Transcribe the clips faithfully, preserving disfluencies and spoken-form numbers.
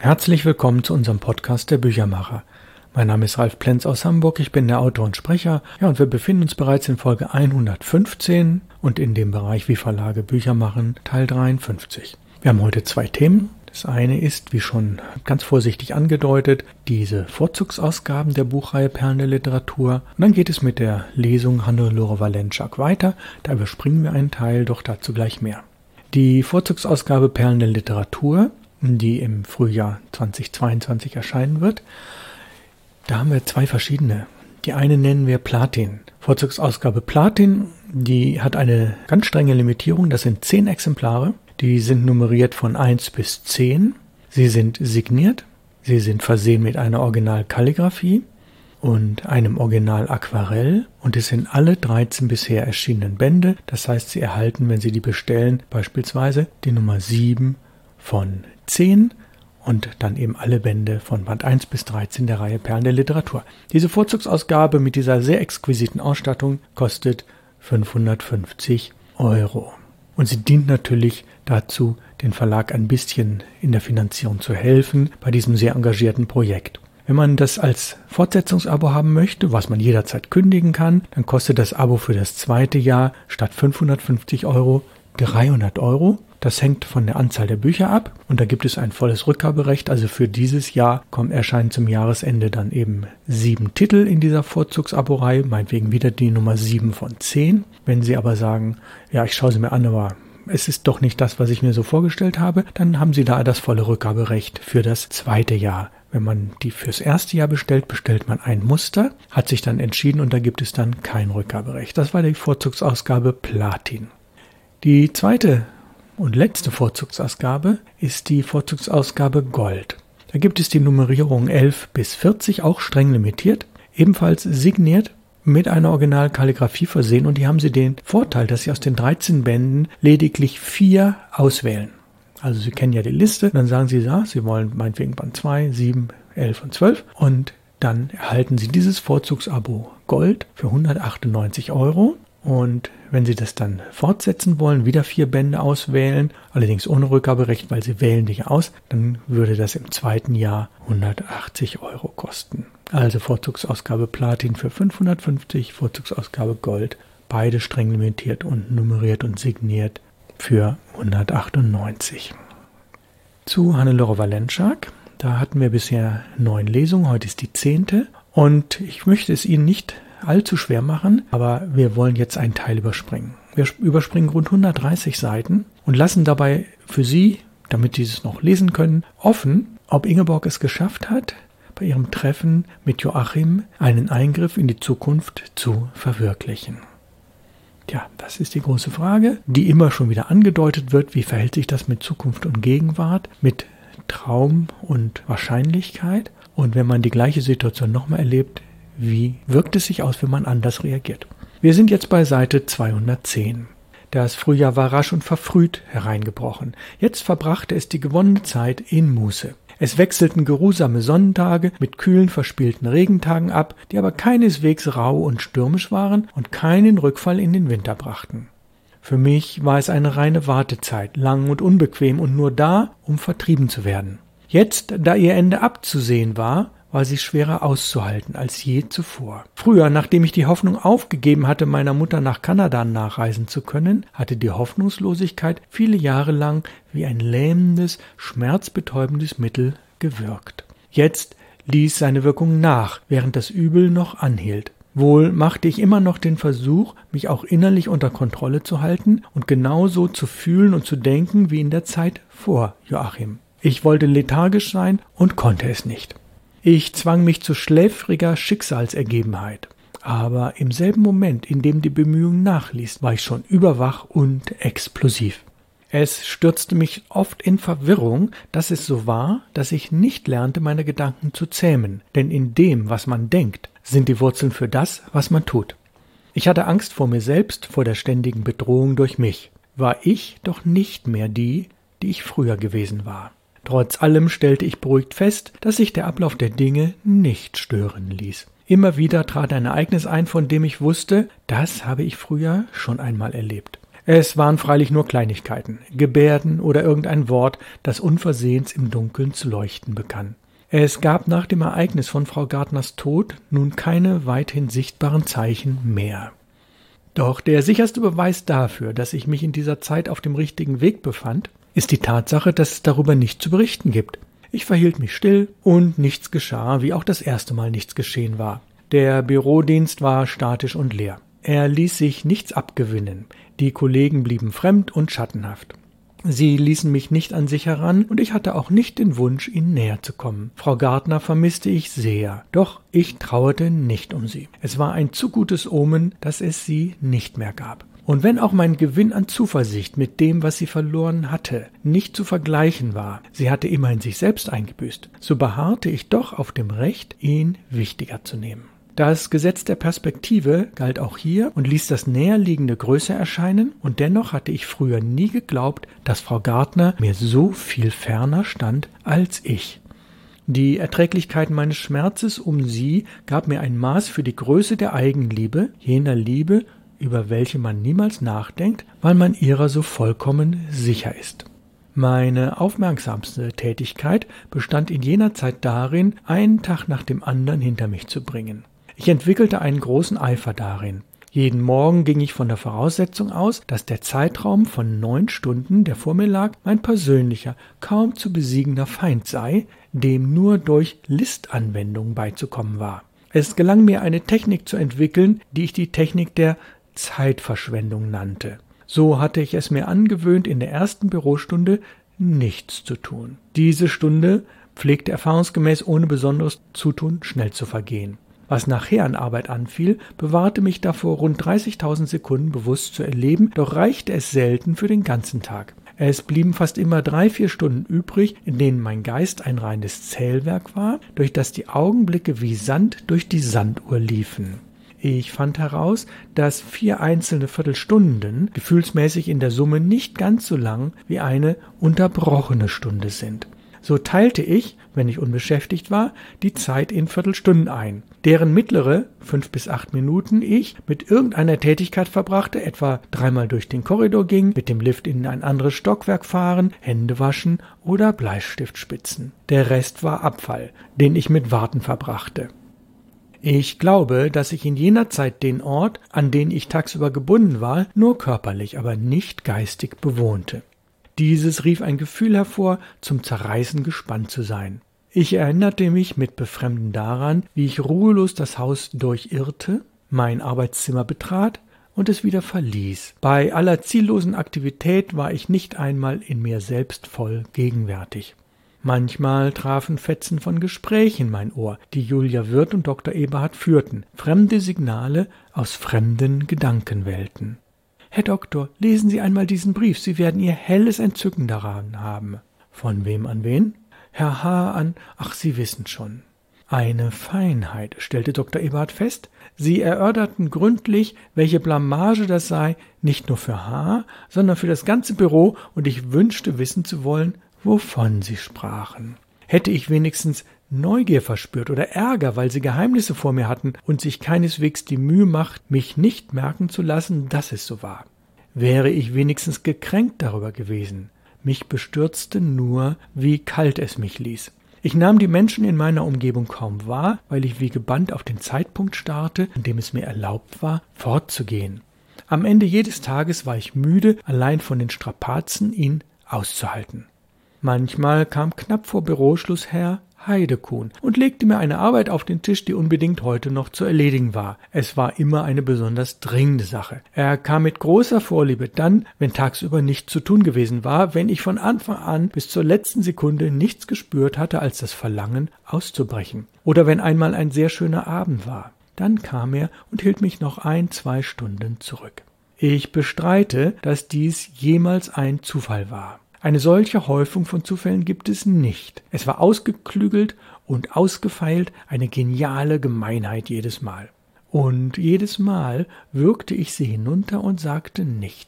Herzlich willkommen zu unserem Podcast der Büchermacher. Mein Name ist Ralf Plenz aus Hamburg, ich bin der Autor und Sprecher. Ja, und wir befinden uns bereits in Folge hundertfünfzehn und in dem Bereich Wie Verlage Bücher machen, Teil dreiundfünfzig. Wir haben heute zwei Themen. Das eine ist, wie schon ganz vorsichtig angedeutet, diese Vorzugsausgaben der Buchreihe Perlen der Literatur. Und dann geht es mit der Lesung Hannelore Walentschak weiter. Da überspringen wir einen Teil, doch dazu gleich mehr. Die Vorzugsausgabe Perlen der Literatur, die im Frühjahr zweitausendzweiundzwanzig erscheinen wird, da haben wir zwei verschiedene. Die eine nennen wir Platin. Vorzugsausgabe Platin, die hat eine ganz strenge Limitierung, das sind zehn Exemplare. Die sind nummeriert von eins bis zehn. Sie sind signiert, sie sind versehen mit einer Originalkalligraphie und einem Original-Aquarell und es sind alle dreizehn bisher erschienenen Bände. Das heißt, Sie erhalten, wenn Sie die bestellen, beispielsweise die Nummer sieben von zehn und dann eben alle Bände von Band eins bis dreizehn der Reihe Perlen der Literatur. Diese Vorzugsausgabe mit dieser sehr exquisiten Ausstattung kostet fünfhundertfünfzig Euro. Und sie dient natürlich dazu, den Verlag ein bisschen in der Finanzierung zu helfen bei diesem sehr engagierten Projekt. Wenn man das als Fortsetzungsabo haben möchte, was man jederzeit kündigen kann, dann kostet das Abo für das zweite Jahr statt fünfhundertfünfzig Euro dreihundert Euro. Das hängt von der Anzahl der Bücher ab und da gibt es ein volles Rückgaberecht. Also für dieses Jahr kommen, erscheinen zum Jahresende dann eben sieben Titel in dieser Vorzugsabo-Reihe, meinetwegen wieder die Nummer sieben von zehn. Wenn Sie aber sagen, ja, ich schaue sie mir an, aber es ist doch nicht das, was ich mir so vorgestellt habe, dann haben Sie da das volle Rückgaberecht für das zweite Jahr. Wenn man die fürs erste Jahr bestellt, bestellt man ein Muster, hat sich dann entschieden und da gibt es dann kein Rückgaberecht. Das war die Vorzugsausgabe Platin. Die zweite und letzte Vorzugsausgabe ist die Vorzugsausgabe Gold. Da gibt es die Nummerierung elf bis vierzig, auch streng limitiert, ebenfalls signiert, mit einer Originalkalligraphie versehen und die haben Sie den Vorteil, dass Sie aus den dreizehn Bänden lediglich vier auswählen. Also Sie kennen ja die Liste, dann sagen Sie, ja, Sie wollen meinetwegen Band zwei, sieben, elf und zwölf und dann erhalten Sie dieses Vorzugsabo Gold für hundertachtundneunzig Euro. Und wenn Sie das dann fortsetzen wollen, wieder vier Bände auswählen, allerdings ohne Rückgaberecht, weil Sie wählen die aus, dann würde das im zweiten Jahr hundertachtzig Euro kosten. Also Vorzugsausgabe Platin für fünfhundertfünfzig, Vorzugsausgabe Gold, beide streng limitiert und nummeriert und signiert für hundertachtundneunzig. Zu Hannelore Walentschak, da hatten wir bisher neun Lesungen, heute ist die zehnte und ich möchte es Ihnen nicht allzu schwer machen, aber wir wollen jetzt einen Teil überspringen. Wir überspringen rund hundertdreißig Seiten und lassen dabei für Sie, damit Sie es noch lesen können, offen, ob Ingeborg es geschafft hat, bei ihrem Treffen mit Joachim einen Eingriff in die Zukunft zu verwirklichen. Tja, das ist die große Frage, die immer schon wieder angedeutet wird. Wie verhält sich das mit Zukunft und Gegenwart, mit Traum und Wahrscheinlichkeit? Und wenn man die gleiche Situation nochmal erlebt, wie wirkt es sich aus, wenn man anders reagiert? Wir sind jetzt bei Seite zweihundertzehn. Das Frühjahr war rasch und verfrüht hereingebrochen. Jetzt verbrachte es die gewonnene Zeit in Muße. Es wechselten geruhsame Sonnentage mit kühlen, verspielten Regentagen ab, die aber keineswegs rau und stürmisch waren und keinen Rückfall in den Winter brachten. Für mich war es eine reine Wartezeit, lang und unbequem und nur da, um vertrieben zu werden. Jetzt, da ihr Ende abzusehen war, war sie schwerer auszuhalten als je zuvor. Früher, nachdem ich die Hoffnung aufgegeben hatte, meiner Mutter nach Kanada nachreisen zu können, hatte die Hoffnungslosigkeit viele Jahre lang wie ein lähmendes, schmerzbetäubendes Mittel gewirkt. Jetzt ließ seine Wirkung nach, während das Übel noch anhielt. Wohl machte ich immer noch den Versuch, mich auch innerlich unter Kontrolle zu halten und genauso zu fühlen und zu denken wie in der Zeit vor Joachim. Ich wollte lethargisch sein und konnte es nicht. Ich zwang mich zu schläfriger Schicksalsergebenheit. Aber im selben Moment, in dem die Bemühung nachließ, war ich schon überwach und explosiv. Es stürzte mich oft in Verwirrung, dass es so war, dass ich nicht lernte, meine Gedanken zu zähmen. Denn in dem, was man denkt, sind die Wurzeln für das, was man tut. Ich hatte Angst vor mir selbst, vor der ständigen Bedrohung durch mich. War ich doch nicht mehr die, die ich früher gewesen war. Trotz allem stellte ich beruhigt fest, dass sich der Ablauf der Dinge nicht stören ließ. Immer wieder trat ein Ereignis ein, von dem ich wusste, das habe ich früher schon einmal erlebt. Es waren freilich nur Kleinigkeiten, Gebärden oder irgendein Wort, das unversehens im Dunkeln zu leuchten begann. Es gab nach dem Ereignis von Frau Gardners Tod nun keine weithin sichtbaren Zeichen mehr. Doch der sicherste Beweis dafür, dass ich mich in dieser Zeit auf dem richtigen Weg befand, ist die Tatsache, dass es darüber nichts zu berichten gibt. Ich verhielt mich still und nichts geschah, wie auch das erste Mal nichts geschehen war. Der Bürodienst war statisch und leer. Er ließ sich nichts abgewinnen. Die Kollegen blieben fremd und schattenhaft. Sie ließen mich nicht an sich heran, und ich hatte auch nicht den Wunsch, ihnen näher zu kommen. Frau Gardner vermisste ich sehr, doch ich trauerte nicht um sie. Es war ein zu gutes Omen, dass es sie nicht mehr gab. Und wenn auch mein Gewinn an Zuversicht mit dem, was sie verloren hatte, nicht zu vergleichen war, sie hatte immerhin sich selbst eingebüßt, so beharrte ich doch auf dem Recht, ihn wichtiger zu nehmen. Das Gesetz der Perspektive galt auch hier und ließ das Näherliegende größer erscheinen, und dennoch hatte ich früher nie geglaubt, dass Frau Gardner mir so viel ferner stand als ich. Die Erträglichkeit meines Schmerzes um sie gab mir ein Maß für die Größe der Eigenliebe, jener Liebe, über welche man niemals nachdenkt, weil man ihrer so vollkommen sicher ist. Meine aufmerksamste Tätigkeit bestand in jener Zeit darin, einen Tag nach dem anderen hinter mich zu bringen. Ich entwickelte einen großen Eifer darin. Jeden Morgen ging ich von der Voraussetzung aus, dass der Zeitraum von neun Stunden, der vor mir lag, mein persönlicher, kaum zu besiegender Feind sei, dem nur durch Listanwendung beizukommen war. Es gelang mir, eine Technik zu entwickeln, die ich die Technik der Zeitverschwendung nannte. So hatte ich es mir angewöhnt, in der ersten Bürostunde nichts zu tun. Diese Stunde pflegte erfahrungsgemäß ohne besonderes Zutun schnell zu vergehen. Was nachher an Arbeit anfiel, bewahrte mich davor, rund dreißigtausend Sekunden bewusst zu erleben, doch reichte es selten für den ganzen Tag. Es blieben fast immer drei, vier Stunden übrig, in denen mein Geist ein reines Zählwerk war, durch das die Augenblicke wie Sand durch die Sanduhr liefen. Ich fand heraus, dass vier einzelne Viertelstunden gefühlsmäßig in der Summe nicht ganz so lang wie eine unterbrochene Stunde sind. So teilte ich, wenn ich unbeschäftigt war, die Zeit in Viertelstunden ein, deren mittlere, fünf bis acht Minuten, ich mit irgendeiner Tätigkeit verbrachte, etwa dreimal durch den Korridor ging, mit dem Lift in ein anderes Stockwerk fahren, Hände waschen oder Bleistift spitzen. Der Rest war Abfall, den ich mit Warten verbrachte. Ich glaube, dass ich in jener Zeit den Ort, an den ich tagsüber gebunden war, nur körperlich, aber nicht geistig bewohnte. Dieses rief ein Gefühl hervor, zum Zerreißen gespannt zu sein. Ich erinnerte mich mit Befremden daran, wie ich ruhelos das Haus durchirrte, mein Arbeitszimmer betrat und es wieder verließ. Bei aller ziellosen Aktivität war ich nicht einmal in mir selbst voll gegenwärtig. Manchmal trafen Fetzen von Gesprächen mein Ohr, die Julia Wirth und Doktor Eberhard führten, fremde Signale aus fremden Gedankenwelten. »Herr Doktor, lesen Sie einmal diesen Brief, Sie werden Ihr helles Entzücken daran haben.« »Von wem an wen?« »Herr H. an, ach, Sie wissen schon.« »Eine Feinheit«, stellte Doktor Eberhard fest. Sie erörterten gründlich, welche Blamage das sei, nicht nur für H., sondern für das ganze Büro, und ich wünschte wissen zu wollen, wovon Sie sprachen. Hätte ich wenigstens Neugier verspürt oder Ärger, weil Sie Geheimnisse vor mir hatten und sich keineswegs die Mühe macht, mich nicht merken zu lassen, dass es so war. Wäre ich wenigstens gekränkt darüber gewesen. Mich bestürzte nur, wie kalt es mich ließ. Ich nahm die Menschen in meiner Umgebung kaum wahr, weil ich wie gebannt auf den Zeitpunkt starrte, an dem es mir erlaubt war, fortzugehen. Am Ende jedes Tages war ich müde, allein von den Strapazen ihn auszuhalten. Manchmal kam knapp vor Büroschluss Herr Heidekuhn und legte mir eine Arbeit auf den Tisch, die unbedingt heute noch zu erledigen war. Es war immer eine besonders dringende Sache. Er kam mit großer Vorliebe dann, wenn tagsüber nichts zu tun gewesen war, wenn ich von Anfang an bis zur letzten Sekunde nichts gespürt hatte als das Verlangen, auszubrechen. Oder wenn einmal ein sehr schöner Abend war. Dann kam er und hielt mich noch ein, zwei Stunden zurück. Ich bestreite, dass dies jemals ein Zufall war. Eine solche Häufung von Zufällen gibt es nicht. Es war ausgeklügelt und ausgefeilt, eine geniale Gemeinheit jedes Mal. Und jedes Mal würgte ich sie hinunter und sagte nichts.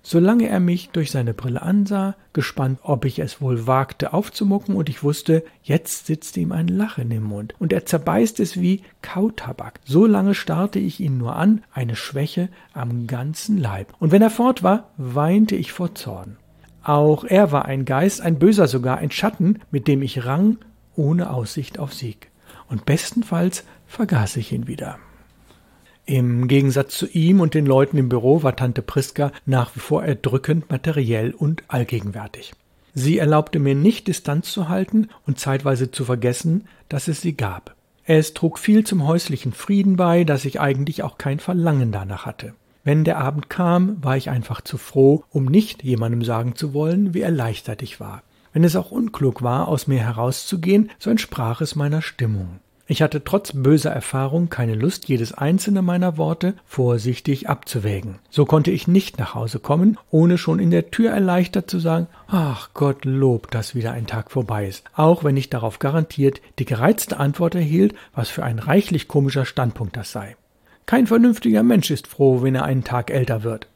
solange er mich durch seine Brille ansah, gespannt, ob ich es wohl wagte aufzumucken, und ich wusste, jetzt sitzt ihm ein Lachen im Mund und er zerbeißt es wie Kautabak. So lange starrte ich ihn nur an, eine Schwäche am ganzen Leib. Und wenn er fort war, weinte ich vor Zorn. Auch er war ein Geist, ein Böser sogar, ein Schatten, mit dem ich rang, ohne Aussicht auf Sieg. Und bestenfalls vergaß ich ihn wieder. Im Gegensatz zu ihm und den Leuten im Büro war Tante Priska nach wie vor erdrückend materiell und allgegenwärtig. Sie erlaubte mir nicht, Distanz zu halten und zeitweise zu vergessen, dass es sie gab. Es trug viel zum häuslichen Frieden bei, dass ich eigentlich auch kein Verlangen danach hatte. Wenn der Abend kam, war ich einfach zu froh, um nicht jemandem sagen zu wollen, wie erleichtert ich war. Wenn es auch unklug war, aus mir herauszugehen, so entsprach es meiner Stimmung. Ich hatte trotz böser Erfahrung keine Lust, jedes einzelne meiner Worte vorsichtig abzuwägen. So konnte ich nicht nach Hause kommen, ohne schon in der Tür erleichtert zu sagen, ach Gottlob, dass wieder ein Tag vorbei ist, auch wenn ich darauf garantiert die gereizte Antwort erhielt, was für ein reichlich komischer Standpunkt das sei. Kein vernünftiger Mensch ist froh, wenn er einen Tag älter wird.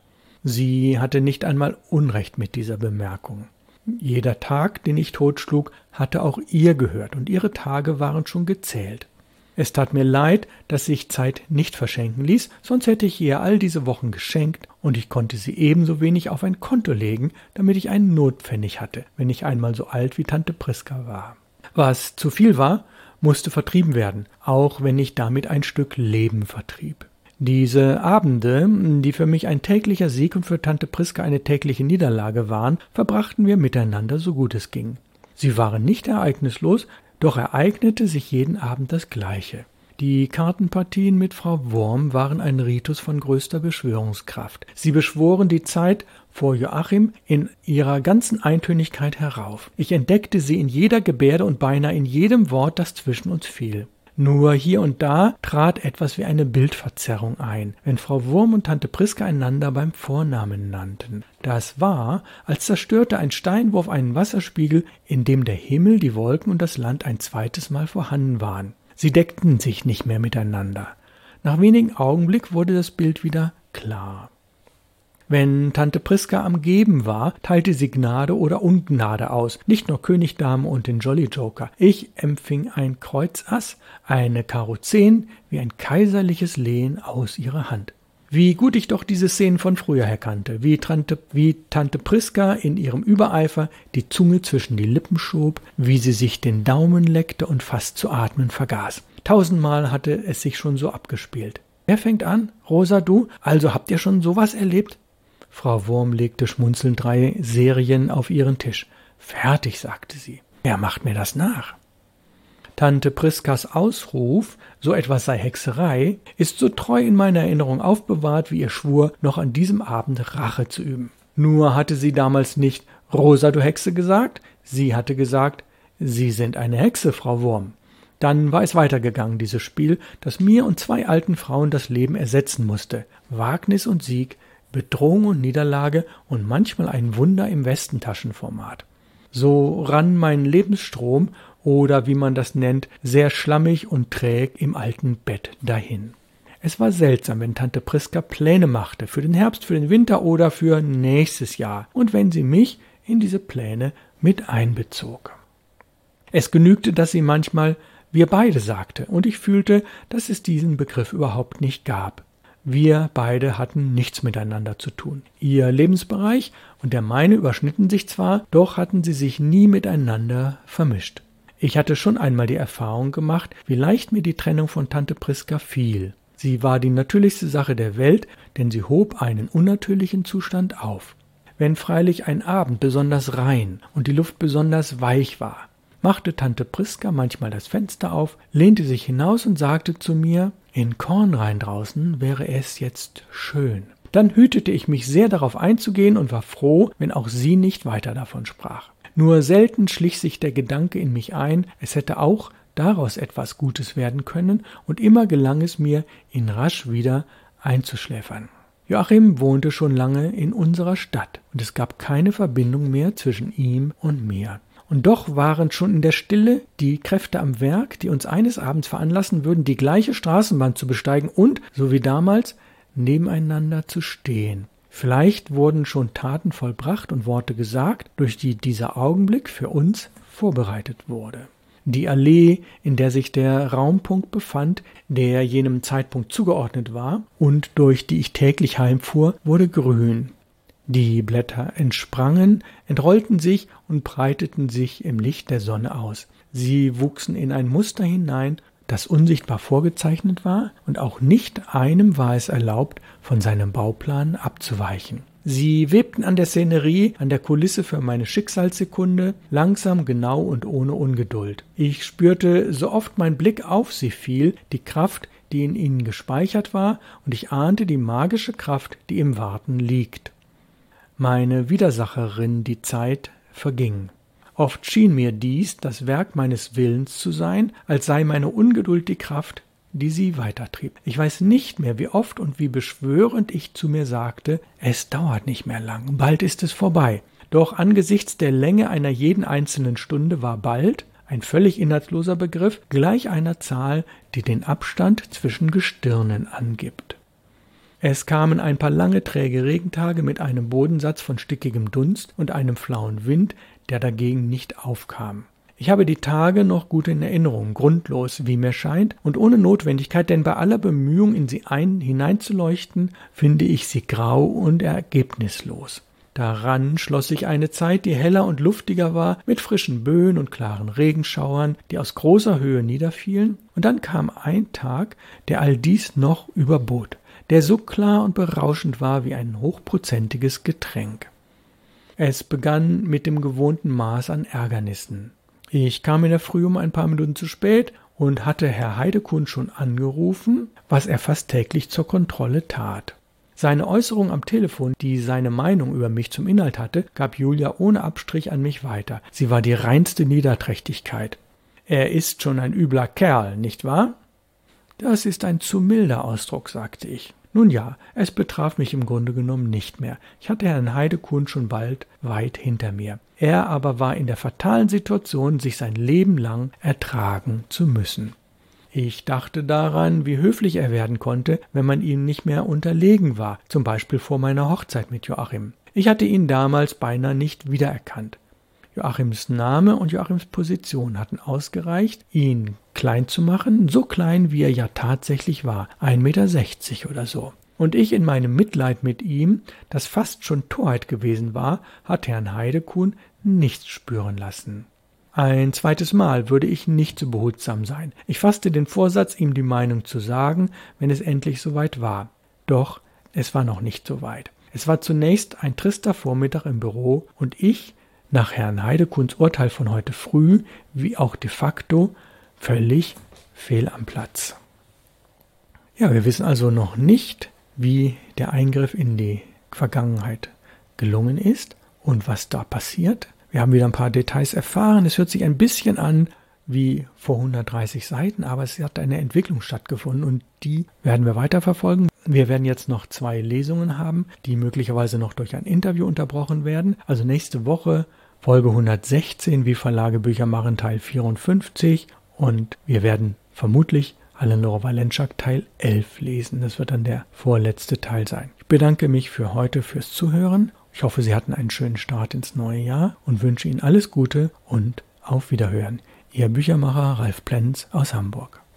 Sie hatte nicht einmal Unrecht mit dieser Bemerkung. Jeder Tag, den ich totschlug, hatte auch ihr gehört, und ihre Tage waren schon gezählt. Es tat mir leid, dass sich Zeit nicht verschenken ließ, sonst hätte ich ihr all diese Wochen geschenkt, und ich konnte sie ebenso wenig auf ein Konto legen, damit ich einen Notpfennig hatte, wenn ich einmal so alt wie Tante Priska war. Was zu viel war, musste vertrieben werden, auch wenn ich damit ein Stück Leben vertrieb. Diese Abende, die für mich ein täglicher Sieg und für Tante Priska eine tägliche Niederlage waren, verbrachten wir miteinander so gut es ging. Sie waren nicht ereignislos, doch ereignete sich jeden Abend das Gleiche. Die Kartenpartien mit Frau Wurm waren ein Ritus von größter Beschwörungskraft. Sie beschworen die Zeit vor Joachim in ihrer ganzen Eintönigkeit herauf. Ich entdeckte sie in jeder Gebärde und beinahe in jedem Wort, das zwischen uns fiel. Nur hier und da trat etwas wie eine Bildverzerrung ein, wenn Frau Wurm und Tante Priska einander beim Vornamen nannten. Das war, als zerstörte ein Steinwurf einen Wasserspiegel, in dem der Himmel, die Wolken und das Land ein zweites Mal vorhanden waren. Sie deckten sich nicht mehr miteinander. Nach wenigen Augenblicken wurde das Bild wieder klar. Wenn Tante Priska am Geben war, teilte sie Gnade oder Ungnade aus, nicht nur König, Dame und den Jolly Joker. Ich empfing ein Kreuz Ass, eine Karo zehn, wie ein kaiserliches Lehen aus ihrer Hand. Wie gut ich doch diese Szenen von früher her kannte, wie Tante, wie Tante Priska in ihrem Übereifer die Zunge zwischen die Lippen schob, wie sie sich den Daumen leckte und fast zu atmen vergaß. Tausendmal hatte es sich schon so abgespielt. Wer fängt an? Rosa, du? Also habt ihr schon sowas erlebt? Frau Wurm legte schmunzelnd drei Serien auf ihren Tisch. Fertig, sagte sie. Wer macht mir das nach? Tante Priskas Ausruf, so etwas sei Hexerei, ist so treu in meiner Erinnerung aufbewahrt, wie ihr Schwur, noch an diesem Abend Rache zu üben. Nur hatte sie damals nicht Rosa, du Hexe gesagt, sie hatte gesagt, Sie sind eine Hexe, Frau Wurm. Dann war es weitergegangen, dieses Spiel, das mir und zwei alten Frauen das Leben ersetzen musste. Wagnis und Sieg, Bedrohung und Niederlage und manchmal ein Wunder im Westentaschenformat. So rann mein Lebensstrom, oder wie man das nennt, sehr schlammig und träg im alten Bett dahin. Es war seltsam, wenn Tante Priska Pläne machte, für den Herbst, für den Winter oder für nächstes Jahr, und wenn sie mich in diese Pläne mit einbezog. Es genügte, dass sie manchmal wir beide sagte, und ich fühlte, dass es diesen Begriff überhaupt nicht gab. Wir beide hatten nichts miteinander zu tun. Ihr Lebensbereich und der meine überschnitten sich zwar, doch hatten sie sich nie miteinander vermischt. Ich hatte schon einmal die Erfahrung gemacht, wie leicht mir die Trennung von Tante Priska fiel. Sie war die natürlichste Sache der Welt, denn sie hob einen unnatürlichen Zustand auf. Wenn freilich ein Abend besonders rein und die Luft besonders weich war, machte Tante Priska manchmal das Fenster auf, lehnte sich hinaus und sagte zu mir, in Kornrhein draußen wäre es jetzt schön. Dann hütete ich mich sehr, darauf einzugehen und war froh, wenn auch sie nicht weiter davon sprach. Nur selten schlich sich der Gedanke in mich ein, es hätte auch daraus etwas Gutes werden können, und immer gelang es mir, ihn rasch wieder einzuschläfern. Joachim wohnte schon lange in unserer Stadt, und es gab keine Verbindung mehr zwischen ihm und mir. Und doch waren schon in der Stille die Kräfte am Werk, die uns eines Abends veranlassen würden, die gleiche Straßenbahn zu besteigen und, so wie damals, nebeneinander zu stehen. Vielleicht wurden schon Taten vollbracht und Worte gesagt, durch die dieser Augenblick für uns vorbereitet wurde. Die Allee, in der sich der Raumpunkt befand, der jenem Zeitpunkt zugeordnet war und durch die ich täglich heimfuhr, wurde grün. Die Blätter entsprangen, entrollten sich und breiteten sich im Licht der Sonne aus. Sie wuchsen in ein Muster hinein, das unsichtbar vorgezeichnet war, und auch nicht einem war es erlaubt, von seinem Bauplan abzuweichen. Sie webten an der Szenerie, an der Kulisse für meine Schicksalssekunde, langsam, genau und ohne Ungeduld. Ich spürte, so oft mein Blick auf sie fiel, die Kraft, die in ihnen gespeichert war, und ich ahnte die magische Kraft, die im Warten liegt. Meine Widersacherin, die Zeit, verging. Oft schien mir dies das Werk meines Willens zu sein, als sei meine Ungeduld die Kraft, die sie weitertrieb. Ich weiß nicht mehr, wie oft und wie beschwörend ich zu mir sagte, es dauert nicht mehr lang, bald ist es vorbei. Doch angesichts der Länge einer jeden einzelnen Stunde war bald, ein völlig inhaltsloser Begriff, gleich einer Zahl, die den Abstand zwischen Gestirnen angibt. Es kamen ein paar lange, träge Regentage mit einem Bodensatz von stickigem Dunst und einem flauen Wind, der dagegen nicht aufkam. Ich habe die Tage noch gut in Erinnerung, grundlos, wie mir scheint, und ohne Notwendigkeit, denn bei aller Bemühung, in sie ein hineinzuleuchten, finde ich sie grau und ergebnislos. Daran schloss sich eine Zeit, die heller und luftiger war, mit frischen Böen und klaren Regenschauern, die aus großer Höhe niederfielen, und dann kam ein Tag, der all dies noch überbot, der so klar und berauschend war wie ein hochprozentiges Getränk. Es begann mit dem gewohnten Maß an Ärgernissen. Ich kam in der Früh um ein paar Minuten zu spät und hatte Herr Heidekuhn schon angerufen, was er fast täglich zur Kontrolle tat. Seine Äußerung am Telefon, die seine Meinung über mich zum Inhalt hatte, gab Julia ohne Abstrich an mich weiter. Sie war die reinste Niederträchtigkeit. Er ist schon ein übler Kerl, nicht wahr? Das ist ein zu milder Ausdruck, sagte ich. Nun ja, es betraf mich im Grunde genommen nicht mehr. Ich hatte Herrn Heidekuhn schon bald weit hinter mir. Er aber war in der fatalen Situation, sich sein Leben lang ertragen zu müssen. Ich dachte daran, wie höflich er werden konnte, wenn man ihm nicht mehr unterlegen war, zum Beispiel vor meiner Hochzeit mit Joachim. Ich hatte ihn damals beinahe nicht wiedererkannt. Joachims Name und Joachims Position hatten ausgereicht, ihn klein zu machen, so klein, wie er ja tatsächlich war, ein Meter sechzig oder so. Und ich in meinem Mitleid mit ihm, das fast schon Torheit gewesen war, hatte Herrn Heidekuhn nichts spüren lassen. Ein zweites Mal würde ich nicht so behutsam sein. Ich fasste den Vorsatz, ihm die Meinung zu sagen, wenn es endlich soweit war. Doch es war noch nicht so weit. Es war zunächst ein trister Vormittag im Büro und ich, nach Herrn Heidekuhns Urteil von heute früh, wie auch de facto, völlig fehl am Platz. Ja, wir wissen also noch nicht, wie der Eingriff in die Vergangenheit gelungen ist und was da passiert. Wir haben wieder ein paar Details erfahren. Es hört sich ein bisschen an wie vor hundertdreißig Seiten, aber es hat eine Entwicklung stattgefunden und die werden wir weiterverfolgen. Wir werden jetzt noch zwei Lesungen haben, die möglicherweise noch durch ein Interview unterbrochen werden. Also nächste Woche Folge hundertsechzehn, wie Verlage Bücher machen, Teil vierundfünfzig, und wir werden vermutlich Hannelore Walentschak Teil elf lesen. Das wird dann der vorletzte Teil sein. Ich bedanke mich für heute fürs Zuhören. Ich hoffe, Sie hatten einen schönen Start ins neue Jahr und wünsche Ihnen alles Gute und auf Wiederhören. Ihr Büchermacher Ralf Plenz aus Hamburg.